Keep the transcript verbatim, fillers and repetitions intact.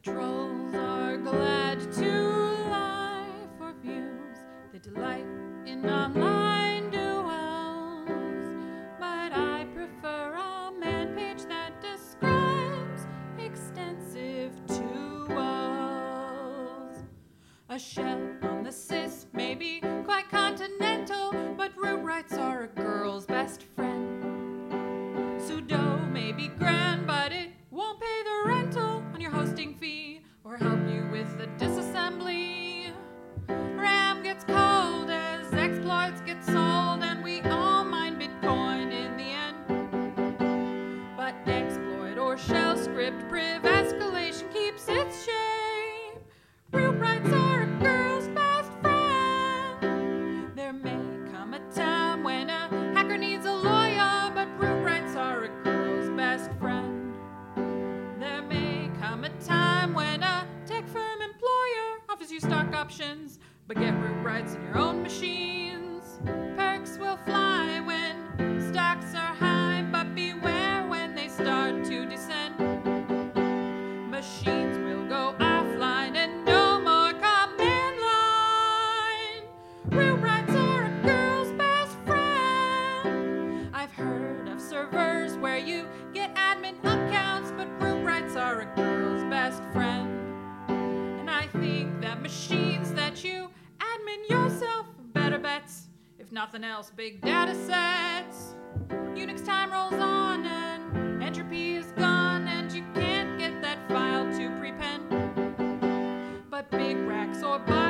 Trolls are glad to lie for views. They delight in online duels. But I prefer a man page that describes extensive tools. A shell on the cis may be quite continental, but root rights are a girl's best friend. Sudo may be grand, but it won't pay the rental on your hosting fee or help you with the disassembly. RAM gets cold as exploits get sold, and we all mine Bitcoin in the end. But exploit or shell script priv escalation keeps its shape. Root rights are a girl's best friend. There may come a time when a hacker needs a lawyer, but root rights are a girl's best friend. There may come a time when a tech firm employer offers you stock options, but get root rights in your own machines. Perks will fly when stocks are high, but beware when they start to descend. Machines will go offline and no more command line. Root rights are a girl's best friend. I've heard of servers where you get admin accounts, but root rights are a girl's best friend. And I think that machines that you admin yourself are better bets. If nothing else, big data sets. Unix time rolls on and entropy is gone, and you can't get that file to prepend. But big racks or